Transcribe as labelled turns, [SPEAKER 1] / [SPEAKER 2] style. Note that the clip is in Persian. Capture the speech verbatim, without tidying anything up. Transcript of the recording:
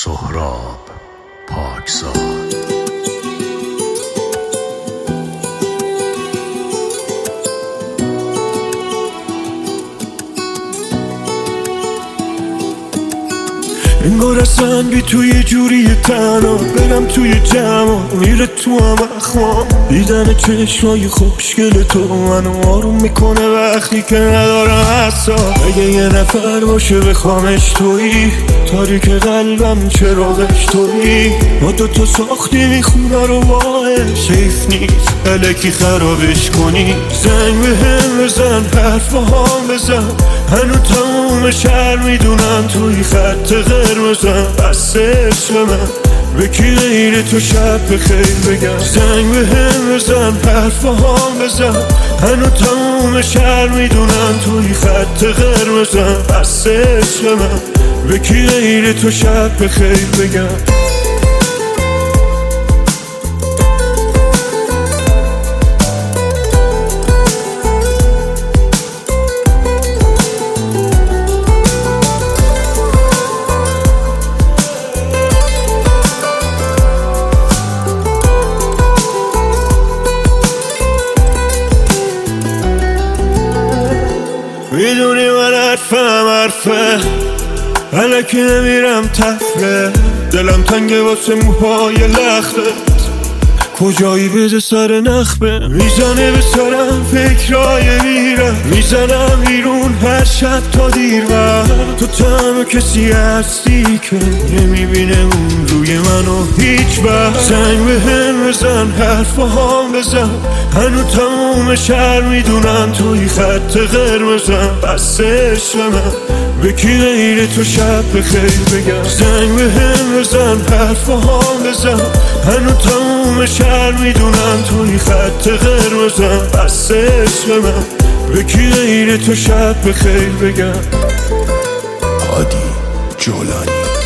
[SPEAKER 1] سهراب پاکزاد.
[SPEAKER 2] انگار اصلا بی توی جوری تنها برم توی جمع میره تو هم اخوام. دیدن چشمای خوشگل تو منو آروم میکنه وقتی که ندارم حساب. اگه یه نفر باشه بخوامش تویی، تاریک قلبم چراغش تویی. ما دوتا ساختیم خونه رو باش، حیف نیست الکی خرابش کنی. زنگ به هم بزن، حرف با هم بزن، هنو تموم شهر میدونن توی خط قرمزم. بس عشق من به کی غیر تو شب بخیر بگم. زنگ به هم بزن، حرف با هم بزن، هنو تموم شهر میدونن توی خط قرمزم. بس عشق من به کی غیر تو شب بخیر بگم. میدونی من حرفم حرفه، الکی نمیرم تفره. دلم تنگه واسه موهای لختت، کجایی بده سر نخبه. میزنه به سرم فکرای میرم، میزنم بیرون هر شب تا دیر وقت. تو تنها کسی هستی که نمیبینه اون روی منو هیچ وقت. زنگ به هم بزن، حرف با هم بزن، هنو تموم شهر میدونن توی خط قرمزم. بس عشق من به کی غیر تو شب بخیر بگم. زنگ به هم بزن، حرف با هم بزن، هنو تموم شهر میدونن توی خط قرمزم. بس عشق من به کی غیر تو شب بخیر بگم.
[SPEAKER 1] هادی جولانی.